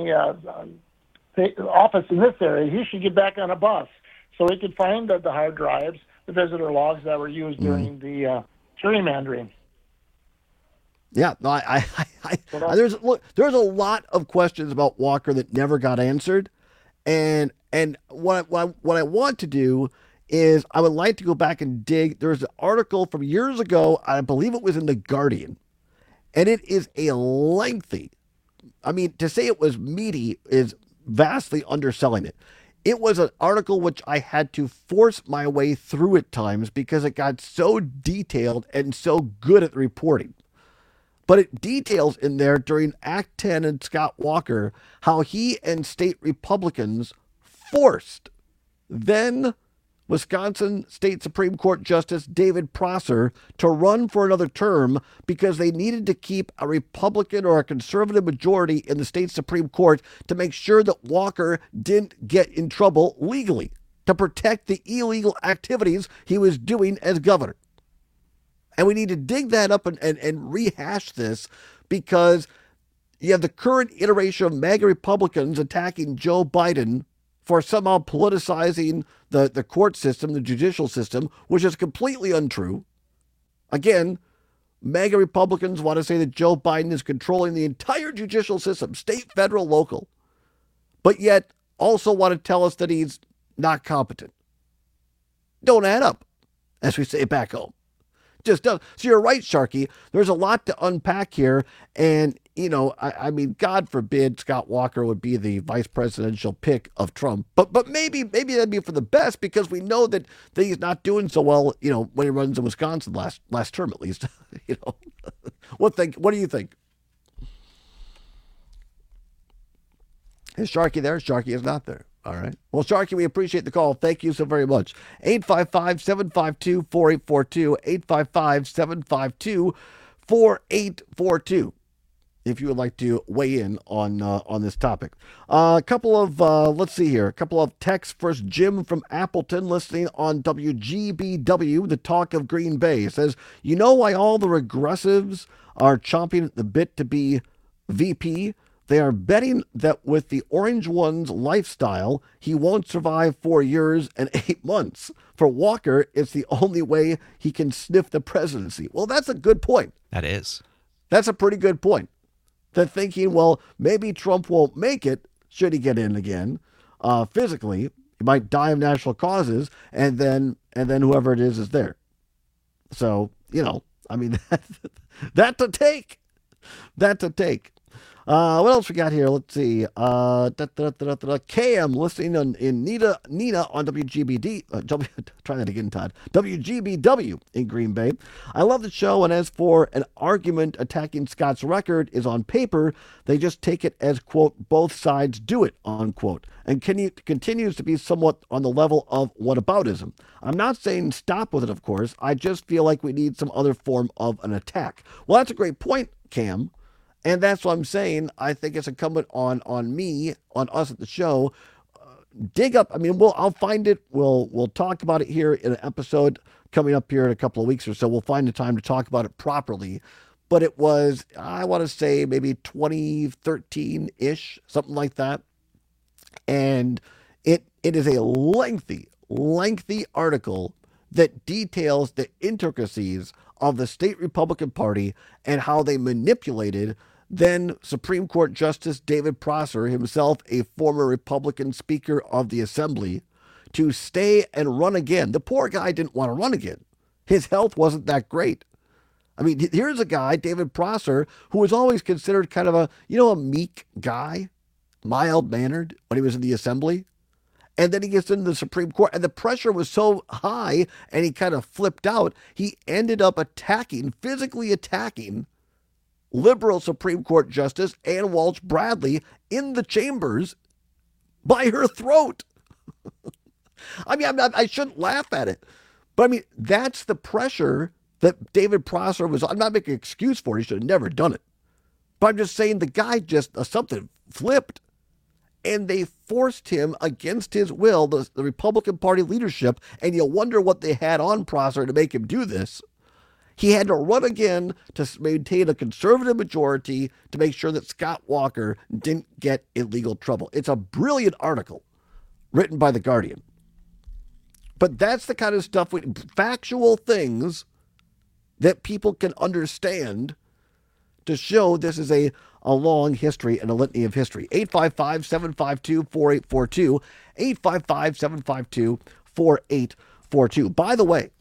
office in this area, he should get back on a bus so he could find the hard drives, the visitor logs that were used during the gerrymandering. Yeah, no, there's a lot of questions about Walker that never got answered, and what I want to do is I would like to go back and dig. There's an article from years ago, I believe it was in The Guardian, and it is a lengthy. I mean, to say it was meaty is vastly underselling it. It was an article which I had to force my way through at times because it got so detailed and so good at the reporting. But it details in there during Act 10 and Scott Walker how he and state Republicans forced then Wisconsin State Supreme Court Justice David Prosser to run for another term because they needed to keep a Republican or a conservative majority in the state Supreme Court to make sure that Walker didn't get in trouble legally, to protect the illegal activities he was doing as governor. And we need to dig that up and rehash this because you have the current iteration of MAGA Republicans attacking Joe Biden for somehow politicizing the court system, the judicial system, which is completely untrue. Again, MAGA Republicans want to say that Joe Biden is controlling the entire judicial system, state, federal, local, but yet also want to tell us that he's not competent. Don't add up, as we say back home. Just does. So you're right, Sharky. There's a lot to unpack here. And, you know, I mean, God forbid Scott Walker would be the vice presidential pick of Trump. But maybe that'd be for the best because we know that he's not doing so well, you know, when he runs in Wisconsin last term, at least. You know, what do you think? Is Sharky there? Sharky is not there. All right. Well, Sharky, we appreciate the call. Thank you so very much. 855-752-4842, 855-752-4842. If you would like to weigh in on this topic. A couple of, let's see here, a couple of texts. First, Jim from Appleton listening on WGBW, the talk of Green Bay, says, you know why all the regressives are chomping at the bit to be VP? They are betting that with the Orange One's lifestyle, he won't survive 4 years and 8 months. For Walker, it's the only way he can sniff the presidency. Well, that's a good point. That is. That's a pretty good point. They're thinking, well, maybe Trump won't make it, should he get in again, physically. He might die of natural causes, and then whoever it is there. So, you know, I mean, that's a take. That's a take. What else we got here? Let's see. KM listening in Nina on WGBD. Try that again, Todd. WGBW in Green Bay. I love the show, and as for an argument attacking Scott's record is on paper, they just take it as, quote, both sides do it, unquote, and continues to be somewhat on the level of whataboutism. I'm not saying stop with it, of course. I just feel like we need some other form of an attack. Well, that's a great point, Cam. And that's what I'm saying. I think it's incumbent on me, on us at the show, dig up. I mean, I'll find it. We'll talk about it here in an episode coming up here in a couple of weeks or so. We'll find the time to talk about it properly. But it was, I want to say, maybe 2013-ish, something like that. And it is a lengthy article that details the intricacies of the state Republican Party and how they manipulated then Supreme Court Justice David Prosser, himself a former Republican Speaker of the Assembly, to stay and run again. The poor guy didn't want to run again. His health wasn't that great. I mean, here's a guy, David Prosser, who was always considered kind of a meek guy, mild-mannered when he was in the Assembly. And then he gets into the Supreme Court, and the pressure was so high, and he kind of flipped out. He ended up physically attacking liberal Supreme Court Justice Ann Walsh Bradley in the chambers by her throat. I mean, I shouldn't laugh at it, but I mean, that's the pressure that David Prosser was, I'm not making an excuse for it, he should have never done it. But I'm just saying the guy just, something flipped. And they forced him against his will, the Republican Party leadership, and you wonder what they had on Prosser to make him do this. He had to run again to maintain a conservative majority to make sure that Scott Walker didn't get in legal trouble. It's a brilliant article written by The Guardian. But that's the kind of stuff, factual things that people can understand to show this is a long history and a litany of history. 855-752-4842, 855-752-4842. By the way,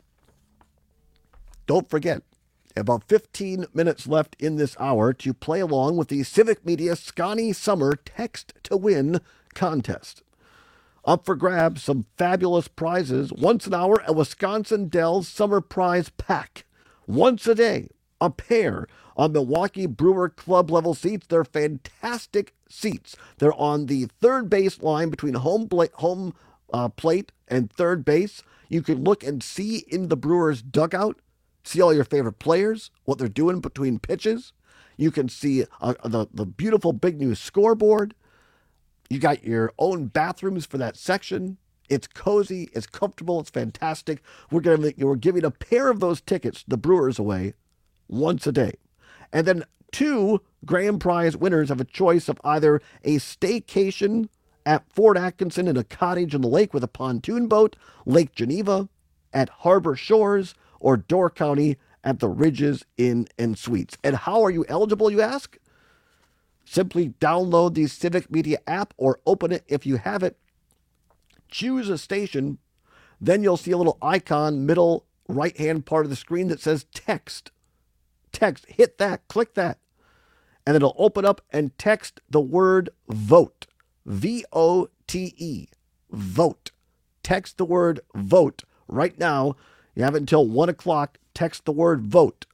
don't forget, about 15 minutes left in this hour to play along with the Civic Media Scotty Summer Text to Win contest. Up for grabs, some fabulous prizes. Once an hour, a Wisconsin Dells Summer Prize Pack. Once a day, a pair on Milwaukee Brewer Club level seats. They're fantastic seats. They're on the third base line between home plate and third base. You can look and see in the Brewers dugout, see all your favorite players, what they're doing between pitches. You can see the beautiful big new scoreboard. You got your own bathrooms for that section. It's cozy, it's comfortable, it's fantastic. We're giving a pair of those tickets, the Brewers, away once a day. And then 2 grand prize winners have a choice of either a staycation at Fort Atkinson in a cottage on the lake with a pontoon boat, Lake Geneva at Harbor Shores, or Door County at the Ridges Inn and Suites. And how are you eligible, you ask? Simply download the Civic Media app or open it if you have it. Choose a station. Then you'll see a little icon, middle right-hand part of the screen that says text. Text. Hit that. Click that. And it'll open up and text the word vote. V-O-T-E. Vote. Text the word vote right now. You have it until 1 o'clock. Text the word vote.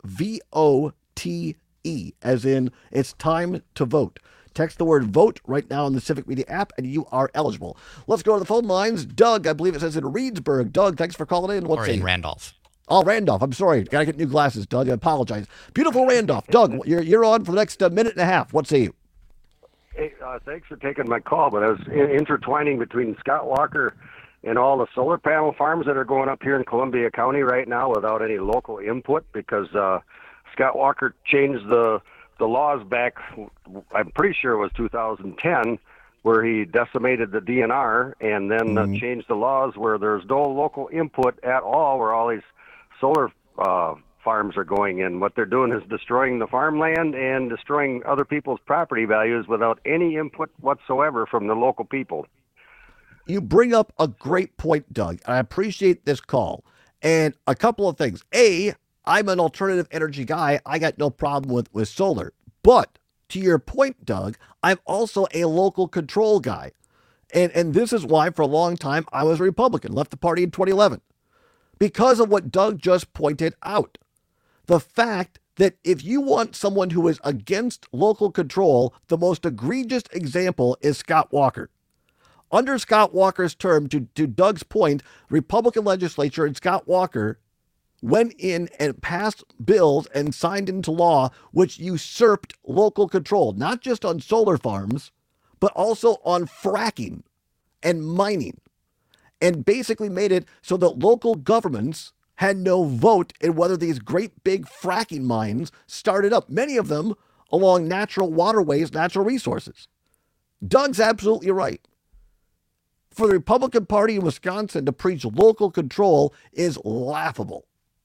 V-O-T-E. As in, it's time to vote. Text the word vote right now on the Civic Media app, and you are eligible. Let's go to the phone lines. Doug, I believe it says in Reedsburg. Doug, thanks for calling in. Or in Randolph. Oh, Randolph. I'm sorry. Got to get new glasses, Doug. I apologize. Beautiful Randolph. Doug, you're on for the next minute and a half. What say you? Hey, thanks for taking my call, but I was intertwining between Scott Walker and all the solar panel farms that are going up here in Columbia County right now without any local input because Scott Walker changed the laws back, I'm pretty sure it was 2010, where he decimated the DNR and then changed the laws where there's no local input at all, where all these solar farms are going in. What they're doing is destroying the farmland and destroying other people's property values without any input whatsoever from the local people. You bring up a great point, Doug. I appreciate this call. And a couple of things. A, I'm an alternative energy guy. I got no problem with solar. But to your point, Doug, I'm also a local control guy. And this is why for a long time I was a Republican, left the party in 2011. Because of what Doug just pointed out. The fact that if you want someone who is against local control, the most egregious example is Scott Walker. Under Scott Walker's term, to Doug's point, Republican legislature and Scott Walker went in and passed bills and signed into law which usurped local control, not just on solar farms, but also on fracking and mining, and basically made it so that local governments had no vote in whether these great big fracking mines started up, many of them along natural waterways, natural resources. Doug's absolutely right. For the Republican Party in Wisconsin to preach local control is laughable.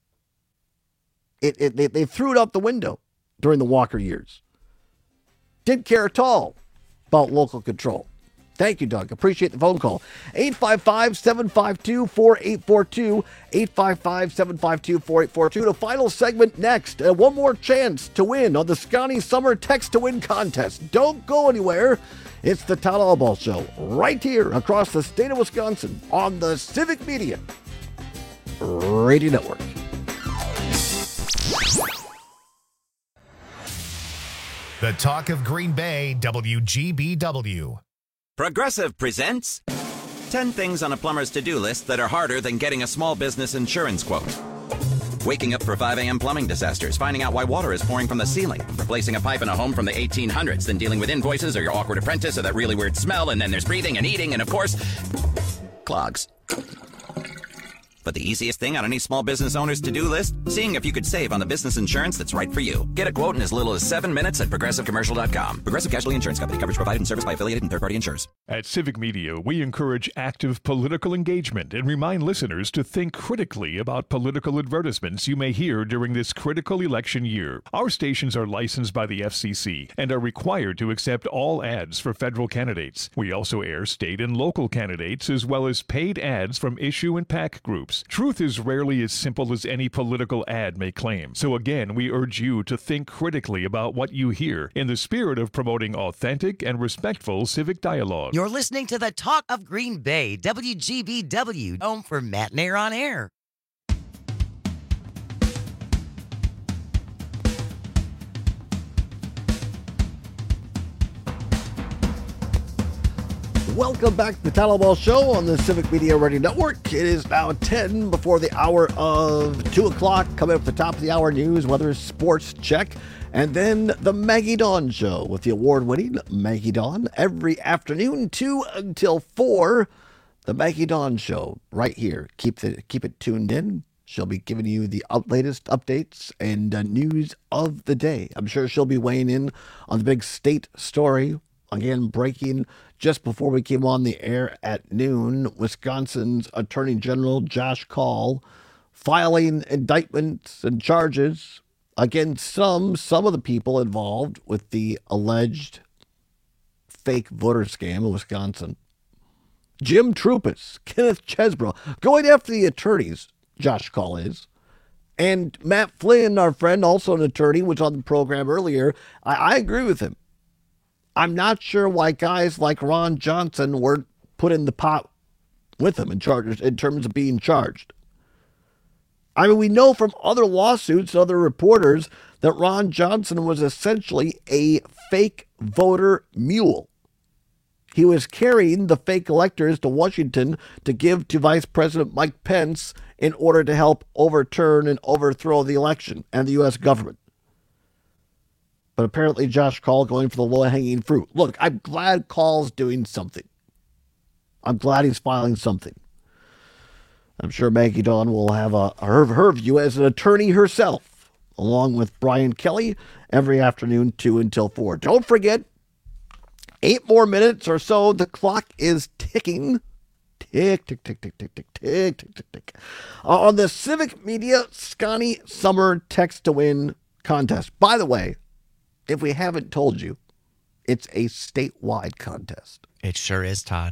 They threw it out the window during the Walker years. Didn't care at all about local control. Thank you, Doug. Appreciate the phone call. 855-752-4842. 855-752-4842. The final segment next. One more chance to win on the Scotty Summer Text to Win contest. Don't go anywhere. It's the Todd Albaugh Show right here across the state of Wisconsin on the Civic Media Radio Network. The talk of Green Bay, WGBW. Progressive presents 10 things on a plumber's to-do list that are harder than getting a small business insurance quote. Waking up for 5 a.m. plumbing disasters, finding out why water is pouring from the ceiling, replacing a pipe in a home from the 1800s, then dealing with invoices or your awkward apprentice or that really weird smell, and then there's breathing and eating and, of course, clogs. But the easiest thing on any small business owner's to-do list? Seeing if you could save on the business insurance that's right for you. Get a quote in as little as 7 minutes at ProgressiveCommercial.com. Progressive Casualty Insurance Company. Coverage provided and serviced by affiliated and third-party insurers. At Civic Media, we encourage active political engagement and remind listeners to think critically about political advertisements you may hear during this critical election year. Our stations are licensed by the FCC and are required to accept all ads for federal candidates. We also air state and local candidates as well as paid ads from issue and PAC groups. Truth is rarely as simple as any political ad may claim. So again, we urge you to think critically about what you hear in the spirit of promoting authentic and respectful civic dialogue. You're listening to the Talk of Green Bay, WGBW, home for Matt Nair on Air. Welcome back to the Todd Ball Show on the Civic Media Radio Network. It is now 10 before the hour of 2 o'clock. Coming up at the top of the hour, news, weather, sports check, and then the Maggie Dawn Show with the award-winning Maggie Dawn every afternoon, 2 until 4. The Maggie Dawn Show right here. Keep it tuned in. She'll be giving you the latest updates and news of the day. I'm sure she'll be weighing in on the big state story. Again, breaking just before we came on the air at noon, Wisconsin's Attorney General Josh Kaul filing indictments and charges against some of the people involved with the alleged fake voter scam in Wisconsin. Jim Troupis, Kenneth Chesbrough, going after the attorneys, Josh Kaul is. And Matt Flynn, our friend, also an attorney, was on the program earlier. I agree with him. I'm not sure why guys like Ron Johnson weren't put in the pot with him in terms of being charged. I mean, we know from other lawsuits, other reporters, that Ron Johnson was essentially a fake voter mule. He was carrying the fake electors to Washington to give to Vice President Mike Pence in order to help overturn and overthrow the election and the U.S. government. But apparently Josh Kaul going for the low-hanging fruit. Look, I'm glad Kaul's doing something. I'm glad he's filing something. I'm sure Maggie Dawn will have her view as an attorney herself, along with Brian Kelly, every afternoon, 2 until 4. Don't forget, 8 more minutes or so. The clock is ticking. Tick, tick, tick, tick, tick, tick, tick, tick, tick, tick. On the Civic Media Scotty Summer Text to Win contest. By the way, if we haven't told you, it's a statewide contest. It sure is, Todd.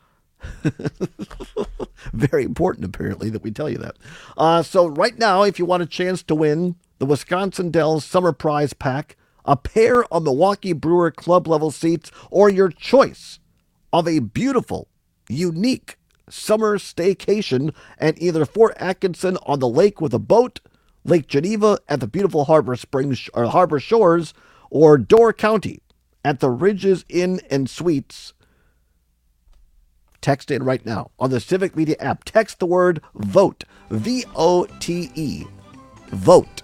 Very important, apparently, that we tell you that. So right now, if you want a chance to win the Wisconsin Dells Summer Prize Pack, a pair of Milwaukee Brewer club level seats, or your choice of a beautiful, unique summer staycation at either Fort Atkinson on the lake with a boat, Lake Geneva at the beautiful Harbor Springs or Harbor Shores, or Door County at the Ridges Inn and Suites. Text in right now on the Civic Media app. Text the word VOTE, V-O-T-E, VOTE,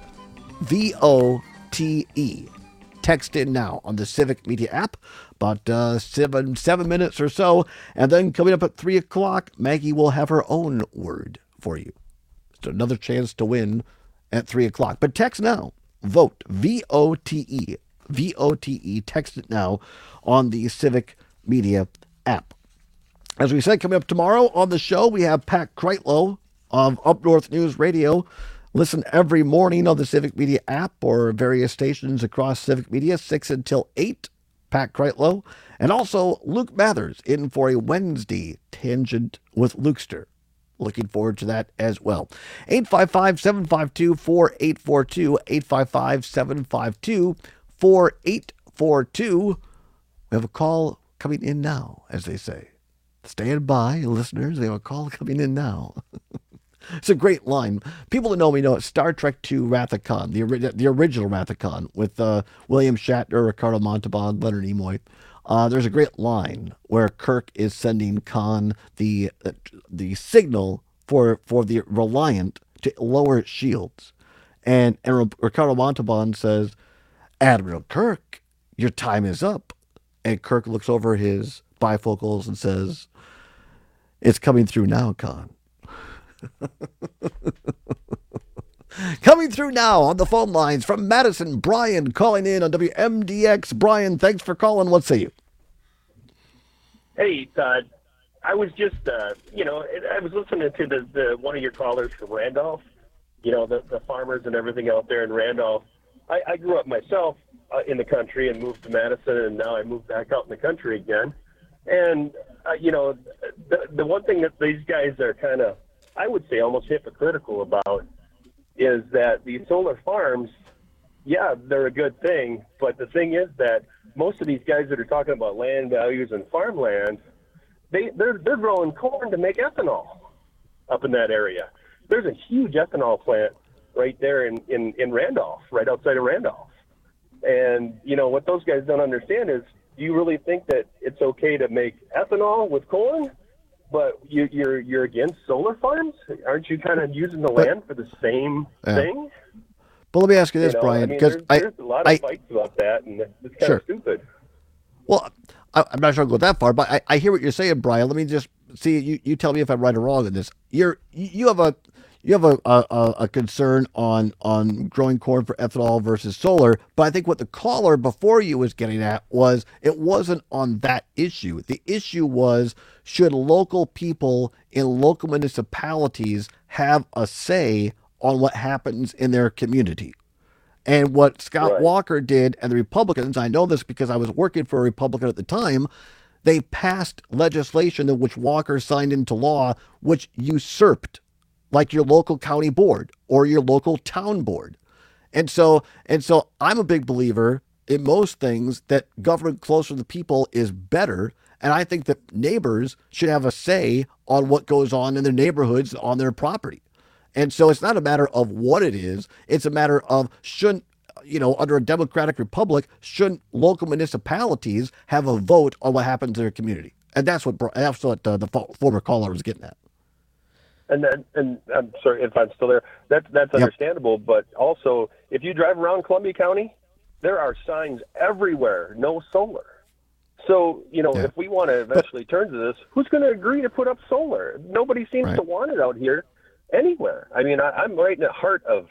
V-O-T-E. Text in now on the Civic Media app, about 7 minutes or so. And then coming up at 3 o'clock, Maggie will have her own word for you. It's another chance to win at 3 o'clock. But text now, VOTE, V-O-T-E, V-O-T-E. Text it now on the Civic Media app. As we said, coming up tomorrow on the show, we have Pat Kreitlow of Up North News Radio. Listen every morning on the Civic Media app or various stations across Civic Media, 6 until 8. Pat Kreitlow. And also Luke Mathers in for a Wednesday Tangent with Lukester. Looking forward to that as well. 855-752-4842, 855-752-4842. We have a call coming in now, as they say. Stand by, listeners. We have a call coming in now. It's a great line. People that know me know it's Star Trek II Wrath of Khan, the original Wrath of Khan, with William Shatner, Ricardo Montalban, Leonard Nimoy. There's a great line where Kirk is sending Khan the signal for the Reliant to lower its shields. And Ricardo Montalban says, Admiral Kirk, your time is up. And Kirk looks over his bifocals and says, it's coming through now, Con. Coming through now on the phone lines from Madison, Brian calling in on WMDX. Brian, thanks for calling. What say you? Hey, Todd. I was just, I was listening to the one of your callers from Randolph, the farmers and everything out there in Randolph. I grew up myself in the country and moved to Madison, and now I moved back out in the country again. And, the one thing that these guys are kind of, I would say, almost hypocritical about is that these solar farms, yeah, they're a good thing, but the thing is that most of these guys that are talking about land values and farmland, they're growing corn to make ethanol up in that area. There's a huge ethanol plant right there in Randolph, right outside of Randolph. And, what those guys don't understand is, do you really think that it's okay to make ethanol with corn, but you're against solar farms? Aren't you kind of using the land for the same thing? But let me ask you this, Brian, because there's a lot of fights about that, and it's kind of stupid. Well, I'm not sure I'll go that far, but I hear what you're saying, Brian. Let me just see. You tell me if I'm right or wrong in this. You have a concern on growing corn for ethanol versus solar, but I think what the caller before you was getting at was it wasn't on that issue. The issue was, should local people in local municipalities have a say on what happens in their community? And what Scott Walker did, and the Republicans, I know this because I was working for a Republican at the time, they passed legislation in which Walker signed into law, which usurped like your local county board or your local town board. And so I'm a big believer in most things that government closer to the people is better. And I think that neighbors should have a say on what goes on in their neighborhoods, on their property. And so it's not a matter of what it is. It's a matter of under a democratic republic, shouldn't local municipalities have a vote on what happens in their community? And that's what the former caller was getting at. And I'm sorry if I'm still there. That's understandable. But also, if you drive around Columbia County, there are signs everywhere, no solar. So, if we want to eventually turn to this, who's going to agree to put up solar? Nobody seems to want it out here anywhere. I mean, I'm right in the heart of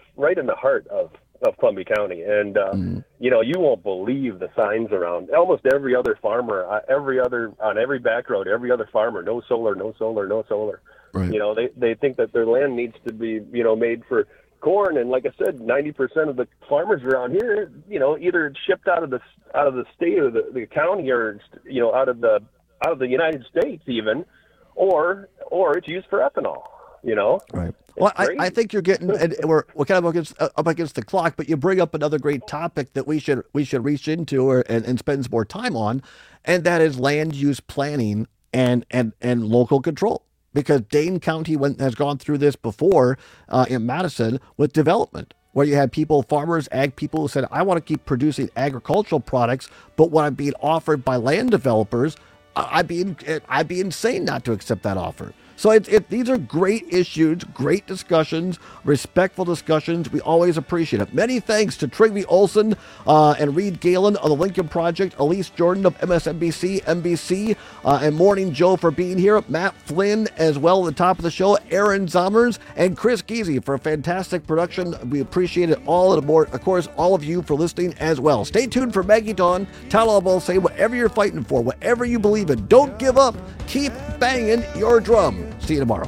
Columbia County, and you won't believe the signs around. Almost every other farmer, on every back road, every other farmer, no solar, no solar, no solar. Right. They think that their land needs to be made for corn, and like I said, 90% of the farmers around here, either it's shipped out of the state or the county, or out of the United States even, or it's used for ethanol. Right. Well, I think you're getting, and we're kind of up against the clock, but you bring up another great topic that we should reach into and spend some more time on, and that is land use planning and local control. Because Dane County has gone through this before in Madison with development, where you had farmers, ag people who said, I want to keep producing agricultural products, but when I'm being offered by land developers, I'd be insane not to accept that offer. So these are great issues, great discussions, respectful discussions. We always appreciate it. Many thanks to Trygve Olsen and Reed Galen of the Lincoln Project, Elise Jordan of MSNBC, NBC, and Morning Joe for being here, Matt Flynn as well at the top of the show, Aaron Zommers, and Chris Geezy for a fantastic production. We appreciate it all, and of course, all of you for listening as well. Stay tuned for Maggie Dawn. Talal say whatever you're fighting for, whatever you believe in, don't give up. Keep banging your drum. See you tomorrow.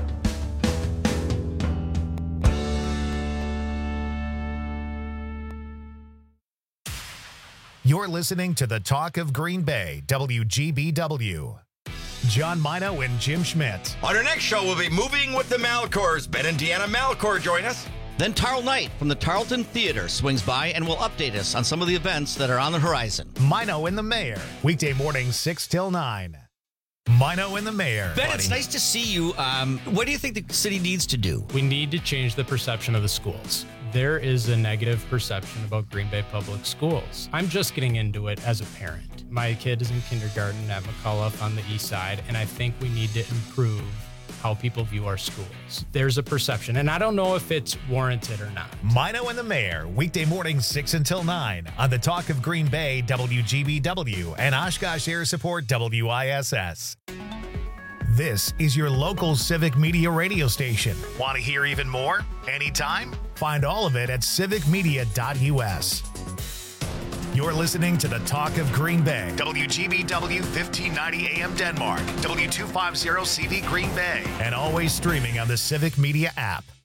You're listening to the Talk of Green Bay, WGBW. John Mino and Jim Schmidt. On our next show, we'll be moving with the Malcors. Ben and Deanna Malcor join us. Then Tarl Knight from the Tarleton Theater swings by and will update us on some of the events that are on the horizon. Mino and the Mayor, weekday mornings 6 till 9. Mino and the Mayor. Ben, it's nice to see you. What do you think the city needs to do? We need to change the perception of the schools. There is a negative perception about Green Bay Public Schools. I'm just getting into it as a parent. My kid is in kindergarten at McCullough on the east side, and I think we need to improve how people view our schools. There's a perception, and I don't know if it's warranted or not. Mino and the Mayor, weekday mornings 6 until 9 on the Talk of Green Bay, WGBW, and Oshkosh Air Support, WISS. This is your local civic media radio station. Want to hear even more? Anytime? Find all of it at civicmedia.us. You're listening to the Talk of Green Bay, WGBW 1590 AM Denmark, W250 CV Green Bay, and always streaming on the Civic Media app.